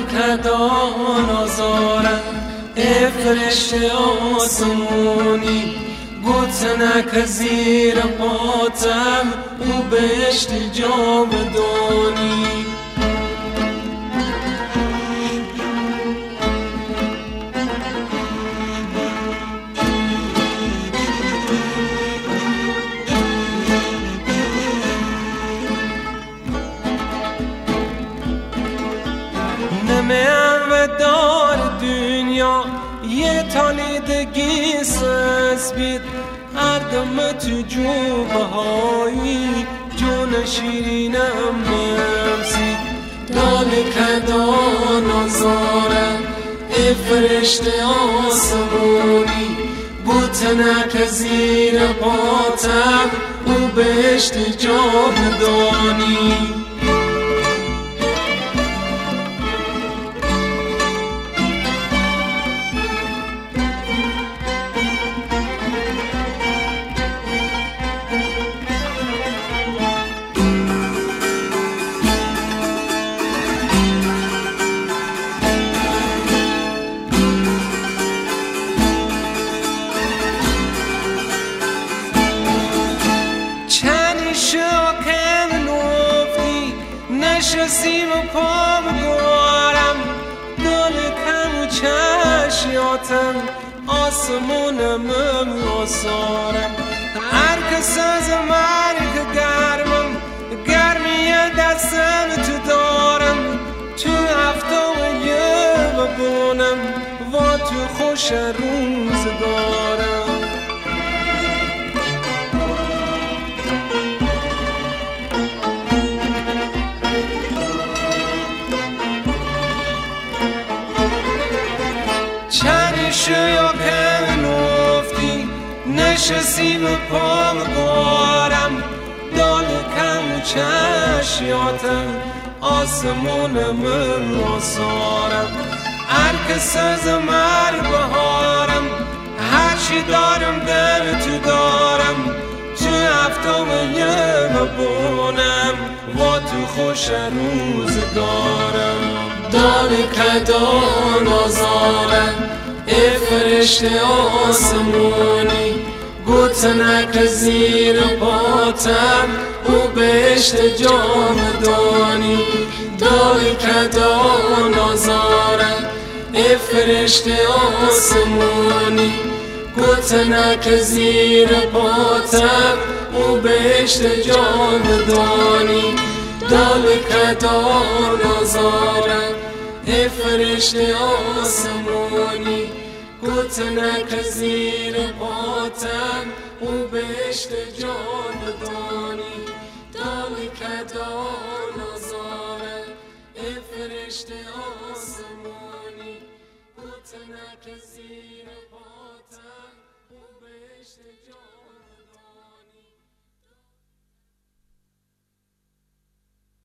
کدان آزارم ای فرشته آسمونی گوتنک زیر پاتم او بهشت جاودانی نمیم دار دنیا یه تالیدگی سز بید اردم تو جوبه هایی جون شیرینم ممسید دال کدان آزارم ای فرشته آسمونی بوتنک زیر پاتم او بهشت جاودانی نشستیم و پا بگوارم دل کم و چشیاتم آسمونم آسارم هر کس از مرگ گرمم گرمی دستم تو دارم تو هفته یه ببونم و تو خوش روزگارم یا که نفتی نشستیم و پا بگوارم دال کم و چشیاتم آسمونم آسارم هر کس از مر بهارم هرچی دارم دل تو دارم تو هفتم یه ببونم و تو خوش روزگارم دال کدان آزارم ای فرشته آسمونی گوتنک زیر پاتم او بهشت جاودانی دال کدان آزارم ای فرشته آسمونی گوتنک زیر پاتم او بهشت جاودانی دال کدان آزارم ای فرشته آسمونی گوتنک زیر پاتم او بهشت جاودانی دال کدان آزارم ای فرشته آسمونی گوتنک زیر پاتم او بهشت جاودانی